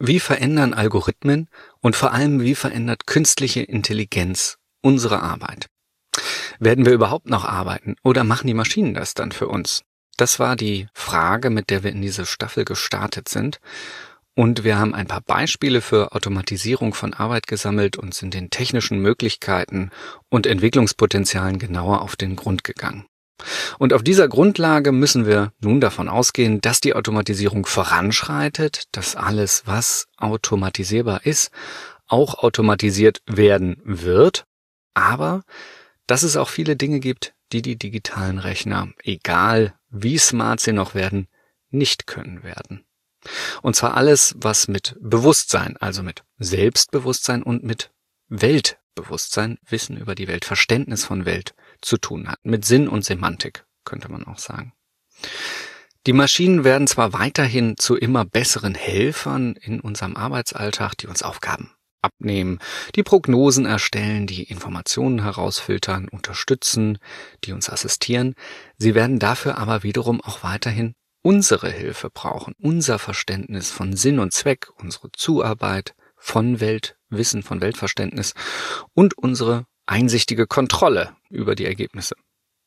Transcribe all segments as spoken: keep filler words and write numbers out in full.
Wie verändern Algorithmen und vor allem wie verändert künstliche Intelligenz unsere Arbeit? Werden wir überhaupt noch arbeiten oder machen die Maschinen das dann für uns? Das war die Frage, mit der wir in diese Staffel gestartet sind. Und wir haben ein paar Beispiele für Automatisierung von Arbeit gesammelt und sind den technischen Möglichkeiten und Entwicklungspotenzialen genauer auf den Grund gegangen. Und auf dieser Grundlage müssen wir nun davon ausgehen, dass die Automatisierung voranschreitet, dass alles, was automatisierbar ist, auch automatisiert werden wird, aber dass es auch viele Dinge gibt, die die digitalen Rechner, egal wie smart sie noch werden, nicht können werden. Und zwar alles, was mit Bewusstsein, also mit Selbstbewusstsein und mit Weltbewusstsein, Wissen über die Welt, Verständnis von Welt zu tun hat. Mit Sinn und Semantik, könnte man auch sagen. Die Maschinen werden zwar weiterhin zu immer besseren Helfern in unserem Arbeitsalltag, die uns Aufgaben abnehmen, die Prognosen erstellen, die Informationen herausfiltern, unterstützen, die uns assistieren. Sie werden dafür aber wiederum auch weiterhin unsere Hilfe brauchen, unser Verständnis von Sinn und Zweck, unsere Zuarbeit von Weltwissen, von Weltverständnis und unsere einsichtige Kontrolle über die Ergebnisse.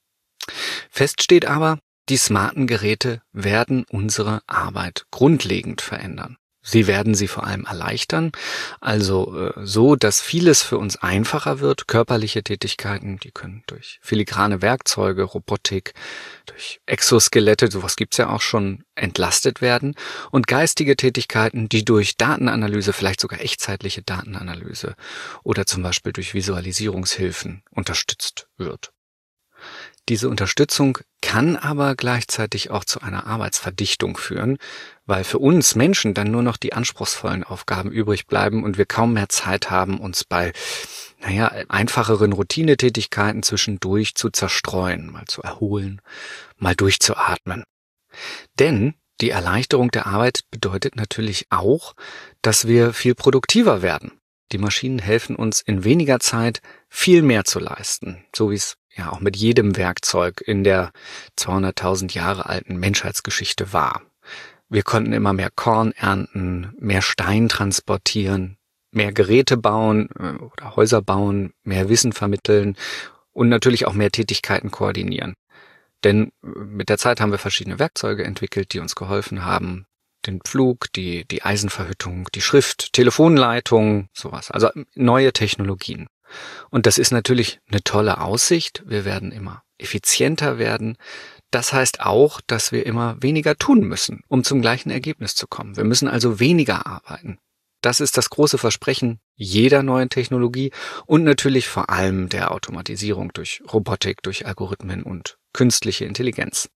Fest steht aber, die smarten Geräte werden unsere Arbeit grundlegend verändern. Sie werden sie vor allem erleichtern, also äh, so, dass vieles für uns einfacher wird. Körperliche Tätigkeiten, die können durch filigrane Werkzeuge, Robotik, durch Exoskelette, sowas gibt's ja auch schon, entlastet werden. Und geistige Tätigkeiten, die durch Datenanalyse, vielleicht sogar echtzeitliche Datenanalyse oder zum Beispiel durch Visualisierungshilfen unterstützt wird. Diese Unterstützung kann aber gleichzeitig auch zu einer Arbeitsverdichtung führen, weil für uns Menschen dann nur noch die anspruchsvollen Aufgaben übrig bleiben und wir kaum mehr Zeit haben, uns bei, naja, einfacheren Routinetätigkeiten zwischendurch zu zerstreuen, mal zu erholen, mal durchzuatmen. Denn die Erleichterung der Arbeit bedeutet natürlich auch, dass wir viel produktiver werden. Die Maschinen helfen uns in weniger Zeit viel mehr zu leisten, so wie es ja auch mit jedem Werkzeug in der zweihunderttausend Jahre alten Menschheitsgeschichte war. Wir konnten immer mehr Korn ernten, mehr Stein transportieren, mehr Geräte bauen oder Häuser bauen, mehr Wissen vermitteln und natürlich auch mehr Tätigkeiten koordinieren. Denn mit der Zeit haben wir verschiedene Werkzeuge entwickelt, die uns geholfen haben. Den Pflug, die, die Eisenverhüttung, die Schrift, Telefonleitung, sowas. Also neue Technologien. Und das ist natürlich eine tolle Aussicht. Wir werden immer effizienter werden. Das heißt auch, dass wir immer weniger tun müssen, um zum gleichen Ergebnis zu kommen. Wir müssen also weniger arbeiten. Das ist das große Versprechen jeder neuen Technologie und natürlich vor allem der Automatisierung durch Robotik, durch Algorithmen und künstliche Intelligenz.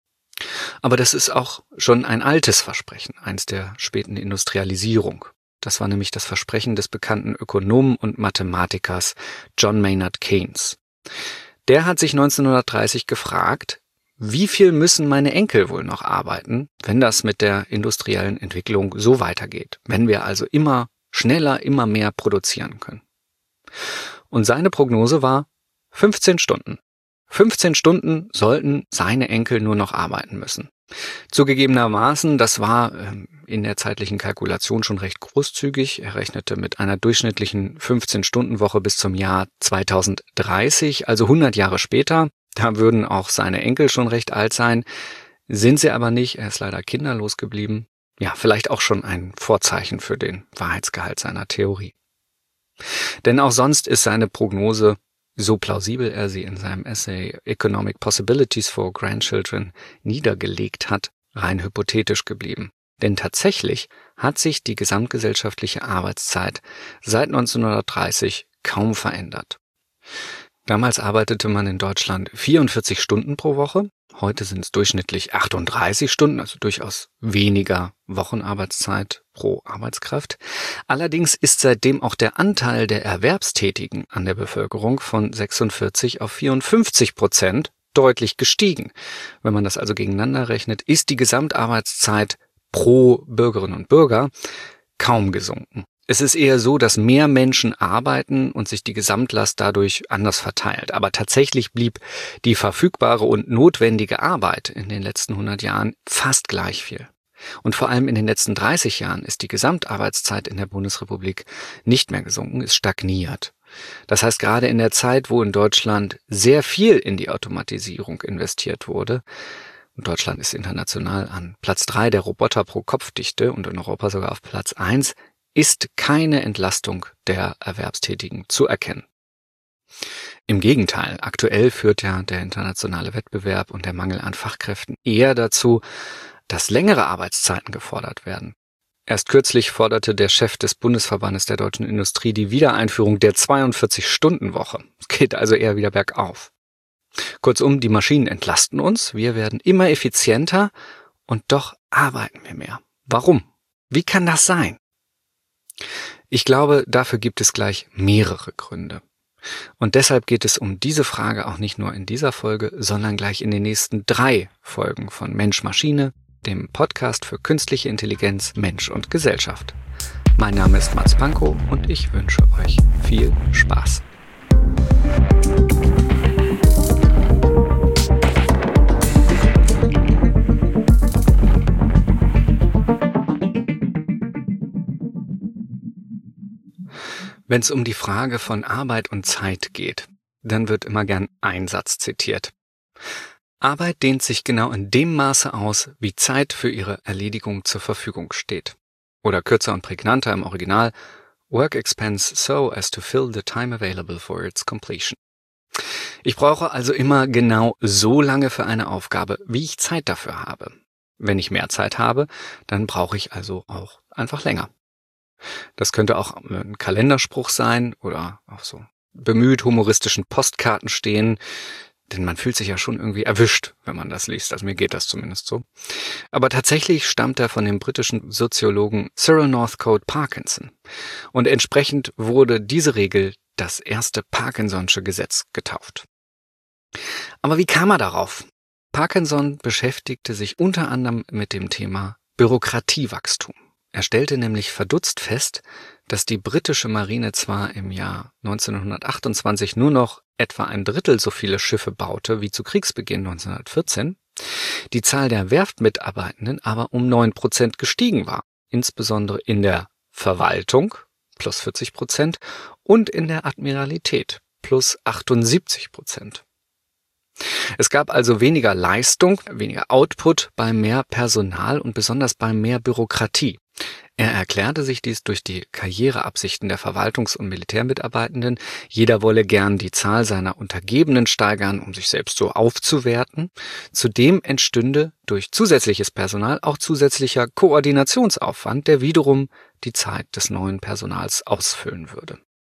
Aber das ist auch schon ein altes Versprechen, eins der späten Industrialisierung. Das war nämlich das Versprechen des bekannten Ökonomen und Mathematikers John Maynard Keynes. Der hat sich neunzehnhundertdreißig gefragt, wie viel müssen meine Enkel wohl noch arbeiten, wenn das mit der industriellen Entwicklung so weitergeht, wenn wir also immer schneller, immer mehr produzieren können. Und seine Prognose war fünfzehn Stunden. fünfzehn Stunden sollten seine Enkel nur noch arbeiten müssen. Zugegebenermaßen, das war in der zeitlichen Kalkulation schon recht großzügig. Er rechnete mit einer durchschnittlichen fünfzehn-Stunden-Woche bis zum Jahr zweitausenddreißig, also hundert Jahre später. Da würden auch seine Enkel schon recht alt sein. Sind sie aber nicht, er ist leider kinderlos geblieben. Ja, vielleicht auch schon ein Vorzeichen für den Wahrheitsgehalt seiner Theorie. Denn auch sonst ist seine Prognose, so plausibel er sie in seinem Essay Economic Possibilities for Grandchildren niedergelegt hat, rein hypothetisch geblieben. Denn tatsächlich hat sich die gesamtgesellschaftliche Arbeitszeit seit neunzehnhundertdreißig kaum verändert. Damals arbeitete man in Deutschland vierundvierzig Stunden pro Woche. Heute sind es durchschnittlich achtunddreißig Stunden, also durchaus weniger Wochenarbeitszeit pro Arbeitskraft. Allerdings ist seitdem auch der Anteil der Erwerbstätigen an der Bevölkerung von sechsundvierzig auf vierundfünfzig Prozent deutlich gestiegen. Wenn man das also gegeneinander rechnet, ist die Gesamtarbeitszeit pro Bürgerinnen und Bürger kaum gesunken. Es ist eher so, dass mehr Menschen arbeiten und sich die Gesamtlast dadurch anders verteilt. Aber tatsächlich blieb die verfügbare und notwendige Arbeit in den letzten hundert Jahren fast gleich viel. Und vor allem in den letzten dreißig Jahren ist die Gesamtarbeitszeit in der Bundesrepublik nicht mehr gesunken, ist stagniert. Das heißt, gerade in der Zeit, wo in Deutschland sehr viel in die Automatisierung investiert wurde, und Deutschland ist international an Platz drei der Roboter pro Kopfdichte und in Europa sogar auf Platz eins, ist keine Entlastung der Erwerbstätigen zu erkennen. Im Gegenteil, aktuell führt ja der internationale Wettbewerb und der Mangel an Fachkräften eher dazu, dass längere Arbeitszeiten gefordert werden. Erst kürzlich forderte der Chef des Bundesverbandes der deutschen Industrie die Wiedereinführung der zweiundvierzig-Stunden-Woche. Es geht also eher wieder bergauf. Kurzum, die Maschinen entlasten uns, wir werden immer effizienter und doch arbeiten wir mehr. Warum? Wie kann das sein? Ich glaube, dafür gibt es gleich mehrere Gründe. Und deshalb geht es um diese Frage auch nicht nur in dieser Folge, sondern gleich in den nächsten drei Folgen von Mensch-Maschine, dem Podcast für künstliche Intelligenz, Mensch und Gesellschaft. Mein Name ist Mats Pankow und ich wünsche euch viel Spaß. Wenn es um die Frage von Arbeit und Zeit geht, dann wird immer gern ein Satz zitiert. Arbeit dehnt sich genau in dem Maße aus, wie Zeit für ihre Erledigung zur Verfügung steht. Oder kürzer und prägnanter im Original, Work expands so as to fill the time available for its completion. Ich brauche also immer genau so lange für eine Aufgabe, wie ich Zeit dafür habe. Wenn ich mehr Zeit habe, dann brauche ich also auch einfach länger. Das könnte auch ein Kalenderspruch sein oder auf so bemüht humoristischen Postkarten stehen, denn man fühlt sich ja schon irgendwie erwischt, wenn man das liest. Also mir geht das zumindest so. Aber tatsächlich stammt er von dem britischen Soziologen Cyril Northcote Parkinson. Und entsprechend wurde diese Regel das erste Parkinson'sche Gesetz getauft. Aber wie kam er darauf? Parkinson beschäftigte sich unter anderem mit dem Thema Bürokratiewachstum. Er stellte nämlich verdutzt fest, dass die britische Marine zwar im Jahr neunzehnhundertachtundzwanzig nur noch etwa ein Drittel so viele Schiffe baute wie zu Kriegsbeginn neunzehnhundertvierzehn, die Zahl der Werftmitarbeitenden aber um neun Prozent gestiegen war, insbesondere in der Verwaltung plus vierzig Prozent und in der Admiralität plus achtundsiebzig Prozent. Es gab also weniger Leistung, weniger Output bei mehr Personal und besonders bei mehr Bürokratie. Er erklärte sich dies durch die Karriereabsichten der Verwaltungs- und Militärmitarbeitenden. Jeder wolle gern die Zahl seiner Untergebenen steigern, um sich selbst so aufzuwerten. Zudem entstünde durch zusätzliches Personal auch zusätzlicher Koordinationsaufwand, der wiederum die Zeit des neuen Personals ausfüllen würde.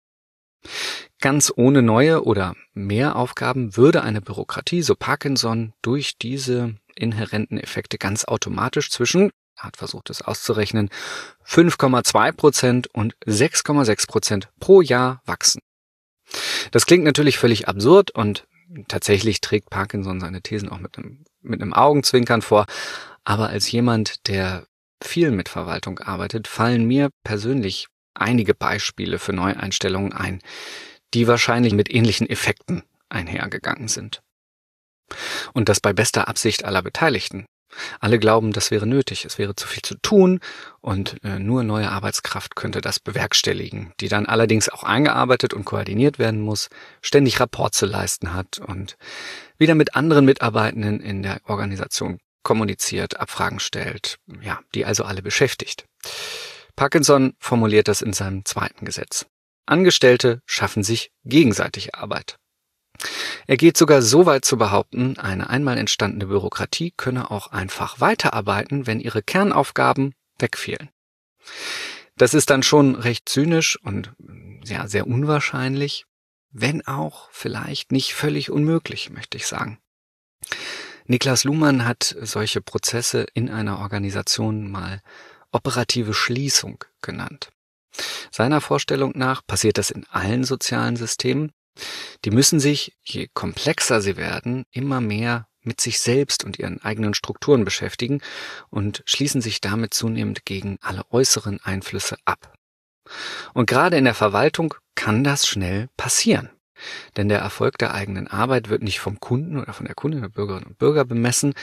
Ganz ohne neue oder mehr Aufgaben würde eine Bürokratie, so Parkinson, durch diese inhärenten Effekte ganz automatisch zwischen, er hat versucht es auszurechnen, fünf Komma zwei Prozent und sechs Komma sechs Prozent pro Jahr wachsen. Das klingt natürlich völlig absurd und tatsächlich trägt Parkinson seine Thesen auch mit einem, mit einem Augenzwinkern vor, aber als jemand, der viel mit Verwaltung arbeitet, fallen mir persönlich einige Beispiele für Neueinstellungen ein, die wahrscheinlich mit ähnlichen Effekten einhergegangen sind. Und das bei bester Absicht aller Beteiligten. Alle glauben, das wäre nötig, es wäre zu viel zu tun und äh, nur neue Arbeitskraft könnte das bewerkstelligen, die dann allerdings auch eingearbeitet und koordiniert werden muss, ständig Rapport zu leisten hat und wieder mit anderen Mitarbeitenden in der Organisation kommuniziert, Abfragen stellt, ja, die also alle beschäftigt. Parkinson formuliert das in seinem zweiten Gesetz. Angestellte schaffen sich gegenseitig Arbeit. Er geht sogar so weit zu behaupten, eine einmal entstandene Bürokratie könne auch einfach weiterarbeiten, wenn ihre Kernaufgaben wegfielen. Das ist dann schon recht zynisch und ja, sehr unwahrscheinlich, wenn auch vielleicht nicht völlig unmöglich, möchte ich sagen. Niklas Luhmann hat solche Prozesse in einer Organisation mal operative Schließung genannt. Seiner Vorstellung nach passiert das in allen sozialen Systemen. Die müssen sich, je komplexer sie werden, immer mehr mit sich selbst und ihren eigenen Strukturen beschäftigen und schließen sich damit zunehmend gegen alle äußeren Einflüsse ab. Und gerade in der Verwaltung kann das schnell passieren. Denn der Erfolg der eigenen Arbeit wird nicht vom Kunden oder von der Kundin der Bürgerinnen und Bürger bemessen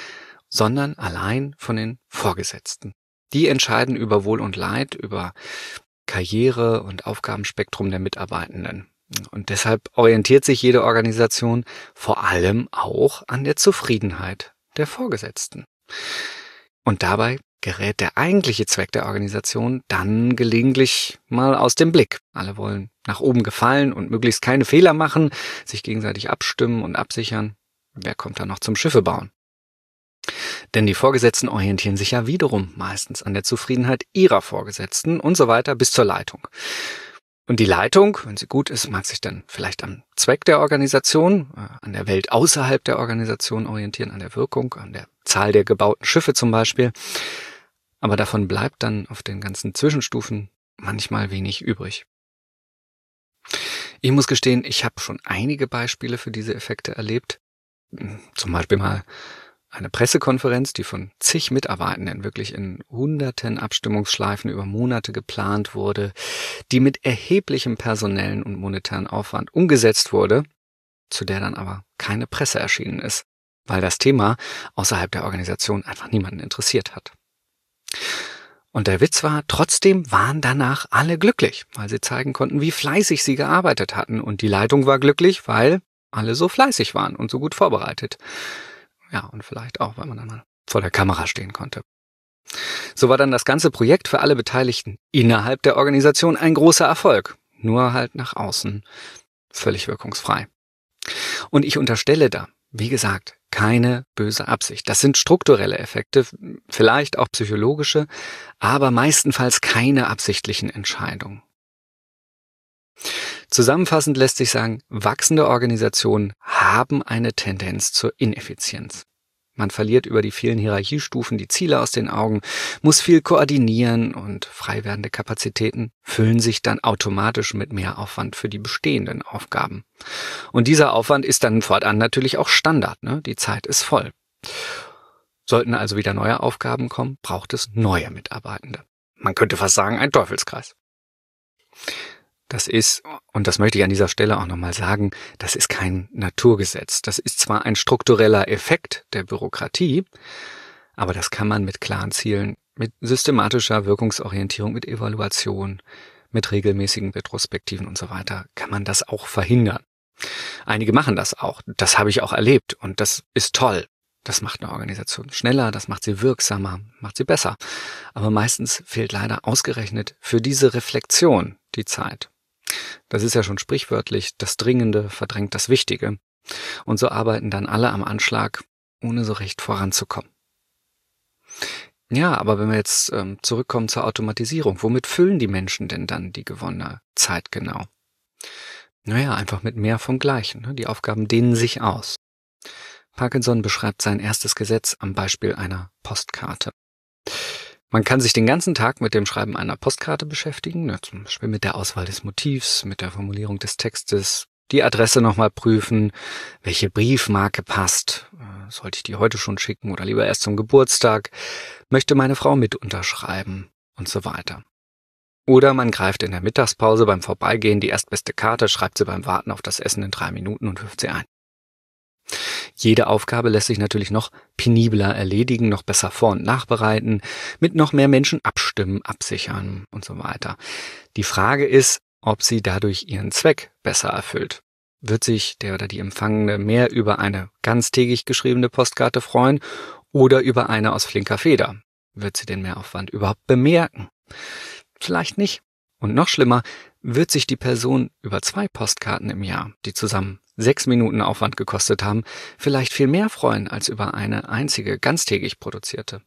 sondern allein von den Vorgesetzten. Die entscheiden über Wohl und Leid, über Karriere und Aufgabenspektrum der Mitarbeitenden. Und deshalb orientiert sich jede Organisation vor allem auch an der Zufriedenheit der Vorgesetzten. Und dabei gerät der eigentliche Zweck der Organisation dann gelegentlich mal aus dem Blick. Alle wollen nach oben gefallen und möglichst keine Fehler machen, sich gegenseitig abstimmen und absichern. Wer kommt da noch zum Schiffe bauen? Denn die Vorgesetzten orientieren sich ja wiederum meistens an der Zufriedenheit ihrer Vorgesetzten und so weiter bis zur Leitung. Und die Leitung, wenn sie gut ist, mag sich dann vielleicht am Zweck der Organisation, äh, an der Welt außerhalb der Organisation orientieren, an der Wirkung, an der Zahl der gebauten Schiffe zum Beispiel. Aber davon bleibt dann auf den ganzen Zwischenstufen manchmal wenig übrig. Ich muss gestehen, ich habe schon einige Beispiele für diese Effekte erlebt. Zum Beispiel mal eine Pressekonferenz, die von zig Mitarbeitenden wirklich in hunderten Abstimmungsschleifen über Monate geplant wurde, die mit erheblichem personellen und monetären Aufwand umgesetzt wurde, zu der dann aber keine Presse erschienen ist, weil das Thema außerhalb der Organisation einfach niemanden interessiert hat. Und der Witz war, trotzdem waren danach alle glücklich, weil sie zeigen konnten, wie fleißig sie gearbeitet hatten. Und die Leitung war glücklich, weil alle so fleißig waren und so gut vorbereitet. Ja, und vielleicht auch, weil man dann mal vor der Kamera stehen konnte. So war dann das ganze Projekt für alle Beteiligten innerhalb der Organisation ein großer Erfolg. Nur halt nach außen völlig wirkungsfrei. Und ich unterstelle da, wie gesagt, keine böse Absicht. Das sind strukturelle Effekte, vielleicht auch psychologische, aber meistenfalls keine absichtlichen Entscheidungen. Zusammenfassend lässt sich sagen, wachsende Organisationen haben eine Tendenz zur Ineffizienz. Man verliert über die vielen Hierarchiestufen die Ziele aus den Augen, muss viel koordinieren und frei werdende Kapazitäten füllen sich dann automatisch mit mehr Aufwand für die bestehenden Aufgaben. Und dieser Aufwand ist dann fortan natürlich auch Standard, ne? Die Zeit ist voll. Sollten also wieder neue Aufgaben kommen, braucht es neue Mitarbeitende. Man könnte fast sagen, ein Teufelskreis. Das ist, und das möchte ich an dieser Stelle auch nochmal sagen, das ist kein Naturgesetz. Das ist zwar ein struktureller Effekt der Bürokratie, aber das kann man mit klaren Zielen, mit systematischer Wirkungsorientierung, mit Evaluation, mit regelmäßigen Retrospektiven und so weiter, kann man das auch verhindern. Einige machen das auch. Das habe ich auch erlebt und das ist toll. Das macht eine Organisation schneller, das macht sie wirksamer, macht sie besser. Aber meistens fehlt leider ausgerechnet für diese Reflexion die Zeit. Das ist ja schon sprichwörtlich, das Dringende verdrängt das Wichtige. Und so arbeiten dann alle am Anschlag, ohne so recht voranzukommen. Ja, aber wenn wir jetzt ähm, zurückkommen zur Automatisierung, womit füllen die Menschen denn dann die gewonnene Zeit genau? Naja, einfach mit mehr vom Gleichen. Ne? Die Aufgaben dehnen sich aus. Parkinson beschreibt sein erstes Gesetz am Beispiel einer Postkarte. Man kann sich den ganzen Tag mit dem Schreiben einer Postkarte beschäftigen, ne, zum Beispiel mit der Auswahl des Motivs, mit der Formulierung des Textes, die Adresse nochmal prüfen, welche Briefmarke passt, äh, sollte ich die heute schon schicken oder lieber erst zum Geburtstag, möchte meine Frau mit unterschreiben und so weiter. Oder man greift in der Mittagspause beim Vorbeigehen die erstbeste Karte, schreibt sie beim Warten auf das Essen in drei Minuten und wirft sie ein. Jede Aufgabe lässt sich natürlich noch penibler erledigen, noch besser vor- und nachbereiten, mit noch mehr Menschen abstimmen, absichern und so weiter. Die Frage ist, ob sie dadurch ihren Zweck besser erfüllt. Wird sich der oder die Empfangene mehr über eine ganztägig geschriebene Postkarte freuen oder über eine aus flinker Feder? Wird sie den Mehraufwand überhaupt bemerken? Vielleicht nicht. Und noch schlimmer, wird sich die Person über zwei Postkarten im Jahr, die zusammen sechs Minuten Aufwand gekostet haben, vielleicht viel mehr freuen als über eine einzige ganztägig produzierte.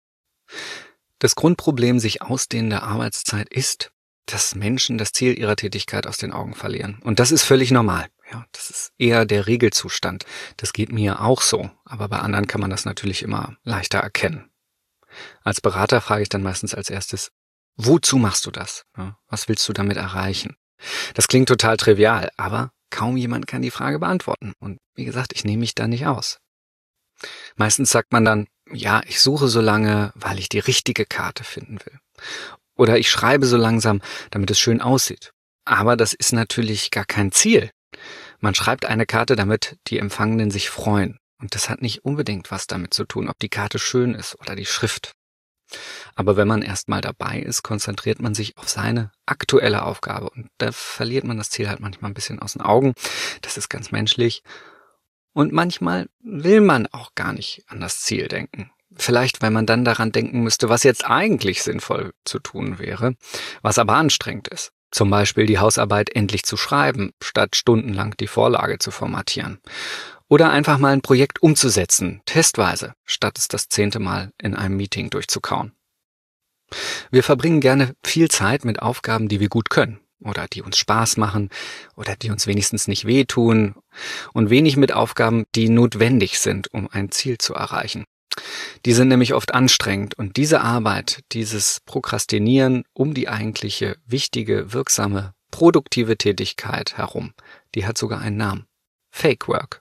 Das Grundproblem sich ausdehnender Arbeitszeit ist, dass Menschen das Ziel ihrer Tätigkeit aus den Augen verlieren. Und das ist völlig normal. Ja, das ist eher der Regelzustand. Das geht mir auch so, aber bei anderen kann man das natürlich immer leichter erkennen. Als Berater frage ich dann meistens als erstes, wozu machst du das? Ja, was willst du damit erreichen? Das klingt total trivial, aber kaum jemand kann die Frage beantworten. Und wie gesagt, ich nehme mich da nicht aus. Meistens sagt man dann, ja, ich suche so lange, weil ich die richtige Karte finden will. Oder ich schreibe so langsam, damit es schön aussieht. Aber das ist natürlich gar kein Ziel. Man schreibt eine Karte, damit die Empfangenen sich freuen. Und das hat nicht unbedingt was damit zu tun, ob die Karte schön ist oder die Schrift. Aber wenn man erstmal dabei ist, konzentriert man sich auf seine aktuelle Aufgabe. Und da verliert man das Ziel halt manchmal ein bisschen aus den Augen. Das ist ganz menschlich. Und manchmal will man auch gar nicht an das Ziel denken. Vielleicht, weil man dann daran denken müsste, was jetzt eigentlich sinnvoll zu tun wäre, was aber anstrengend ist. Zum Beispiel die Hausarbeit endlich zu schreiben, statt stundenlang die Vorlage zu formatieren. Oder einfach mal ein Projekt umzusetzen, testweise, statt es das zehnte Mal in einem Meeting durchzukauen. Wir verbringen gerne viel Zeit mit Aufgaben, die wir gut können oder die uns Spaß machen oder die uns wenigstens nicht wehtun und wenig mit Aufgaben, die notwendig sind, um ein Ziel zu erreichen. Die sind nämlich oft anstrengend und diese Arbeit, dieses Prokrastinieren um die eigentliche, wichtige, wirksame, produktive Tätigkeit herum, die hat sogar einen Namen. Fake Work.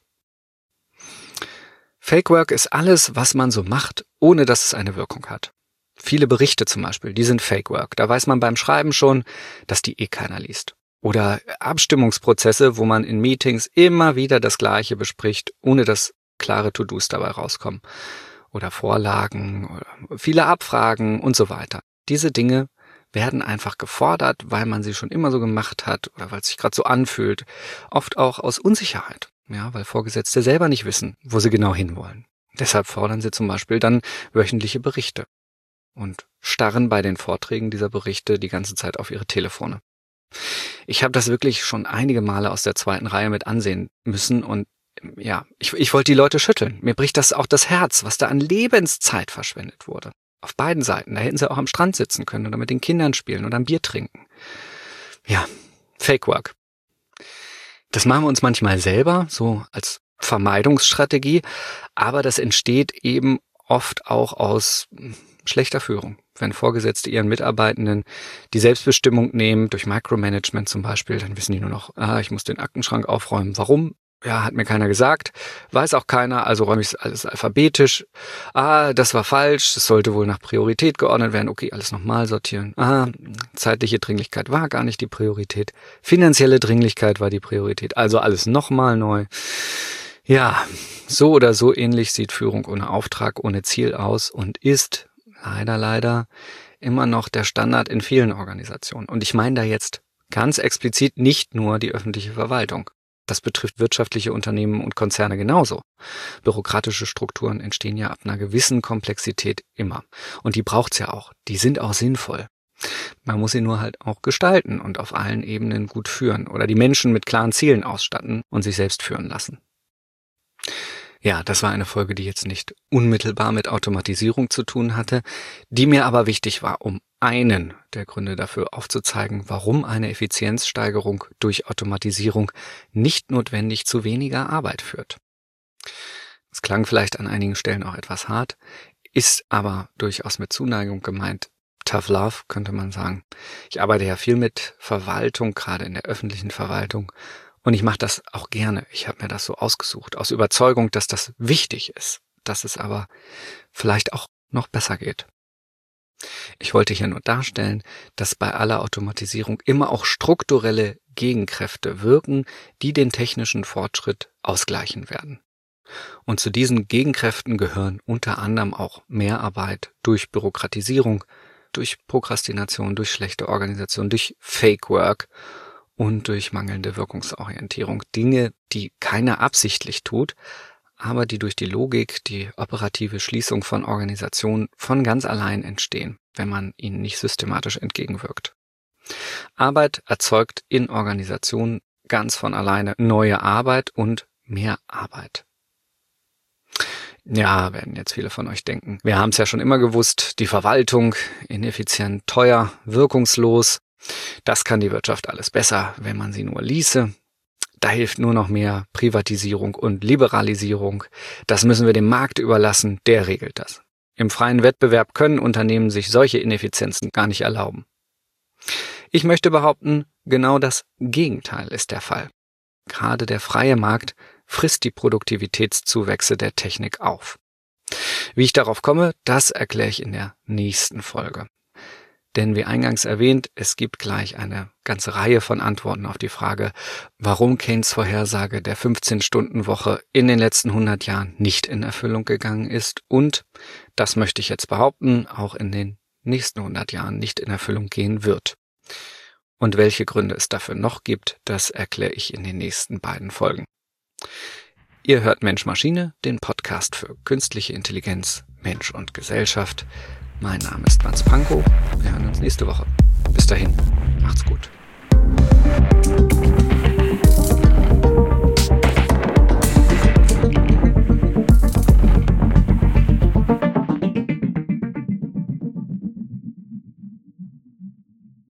Fake Work ist alles, was man so macht, ohne dass es eine Wirkung hat. Viele Berichte zum Beispiel, die sind Fake Work. Da weiß man beim Schreiben schon, dass die eh keiner liest. Oder Abstimmungsprozesse, wo man in Meetings immer wieder das Gleiche bespricht, ohne dass klare To-Dos dabei rauskommen. Oder Vorlagen, oder viele Abfragen und so weiter. Diese Dinge werden einfach gefordert, weil man sie schon immer so gemacht hat oder weil es sich gerade so anfühlt. Oft auch aus Unsicherheit, ja, weil Vorgesetzte selber nicht wissen, wo sie genau hinwollen. Deshalb fordern sie zum Beispiel dann wöchentliche Berichte und starren bei den Vorträgen dieser Berichte die ganze Zeit auf ihre Telefone. Ich habe das wirklich schon einige Male aus der zweiten Reihe mit ansehen müssen und ja, ich, ich wollte die Leute schütteln. Mir bricht das auch das Herz, was da an Lebenszeit verschwendet wurde. Auf beiden Seiten. Da hätten sie auch am Strand sitzen können oder mit den Kindern spielen oder ein Bier trinken. Ja, Fake Work. Das machen wir uns manchmal selber, so als Vermeidungsstrategie, aber das entsteht eben oft auch aus schlechter Führung. Wenn Vorgesetzte ihren Mitarbeitenden die Selbstbestimmung nehmen, durch Micromanagement zum Beispiel, dann wissen die nur noch, ah, ich muss den Aktenschrank aufräumen. Warum? Ja, hat mir keiner gesagt, weiß auch keiner, also räume ich alles alphabetisch. Ah, das war falsch, das sollte wohl nach Priorität geordnet werden. Okay, alles nochmal sortieren. Ah, zeitliche Dringlichkeit war gar nicht die Priorität. Finanzielle Dringlichkeit war die Priorität, also alles nochmal neu. Ja, so oder so ähnlich sieht Führung ohne Auftrag, ohne Ziel aus und ist leider, leider immer noch der Standard in vielen Organisationen. Und ich meine da jetzt ganz explizit nicht nur die öffentliche Verwaltung. Das betrifft wirtschaftliche Unternehmen und Konzerne genauso. Bürokratische Strukturen entstehen ja ab einer gewissen Komplexität immer. Und die braucht's ja auch. Die sind auch sinnvoll. Man muss sie nur halt auch gestalten und auf allen Ebenen gut führen oder die Menschen mit klaren Zielen ausstatten und sich selbst führen lassen. Ja, das war eine Folge, die jetzt nicht unmittelbar mit Automatisierung zu tun hatte, die mir aber wichtig war, um einen der Gründe dafür aufzuzeigen, warum eine Effizienzsteigerung durch Automatisierung nicht notwendig zu weniger Arbeit führt. Es klang vielleicht an einigen Stellen auch etwas hart, ist aber durchaus mit Zuneigung gemeint. Tough Love, könnte man sagen. Ich arbeite ja viel mit Verwaltung, gerade in der öffentlichen Verwaltung. Und ich mache das auch gerne. Ich habe mir das so ausgesucht, aus Überzeugung, dass das wichtig ist, dass es aber vielleicht auch noch besser geht. Ich wollte hier nur darstellen, dass bei aller Automatisierung immer auch strukturelle Gegenkräfte wirken, die den technischen Fortschritt ausgleichen werden. Und zu diesen Gegenkräften gehören unter anderem auch Mehrarbeit durch Bürokratisierung, durch Prokrastination, durch schlechte Organisation, durch Fake Work und durch mangelnde Wirkungsorientierung. Dinge, die keiner absichtlich tut, aber die durch die Logik, die operative Schließung von Organisationen von ganz allein entstehen, wenn man ihnen nicht systematisch entgegenwirkt. Arbeit erzeugt in Organisationen ganz von alleine neue Arbeit und mehr Arbeit. Ja, werden jetzt viele von euch denken. Wir haben es ja schon immer gewusst, die Verwaltung, ineffizient, teuer, wirkungslos. Das kann die Wirtschaft alles besser, wenn man sie nur ließe. Da hilft nur noch mehr Privatisierung und Liberalisierung. Das müssen wir dem Markt überlassen, der regelt das. Im freien Wettbewerb können Unternehmen sich solche Ineffizienzen gar nicht erlauben. Ich möchte behaupten, genau das Gegenteil ist der Fall. Gerade der freie Markt frisst die Produktivitätszuwächse der Technik auf. Wie ich darauf komme, das erkläre ich in der nächsten Folge. Denn wie eingangs erwähnt, es gibt gleich eine ganze Reihe von Antworten auf die Frage, warum Keynes Vorhersage der fünfzehn-Stunden-Woche in den letzten hundert Jahren nicht in Erfüllung gegangen ist und, das möchte ich jetzt behaupten, auch in den nächsten hundert Jahren nicht in Erfüllung gehen wird. Und welche Gründe es dafür noch gibt, das erkläre ich in den nächsten beiden Folgen. Ihr hört Mensch-Maschine, den Podcast für künstliche Intelligenz, Mensch und Gesellschaft. Mein Name ist Mats Pankow. Wir hören uns nächste Woche. Bis dahin, macht's gut.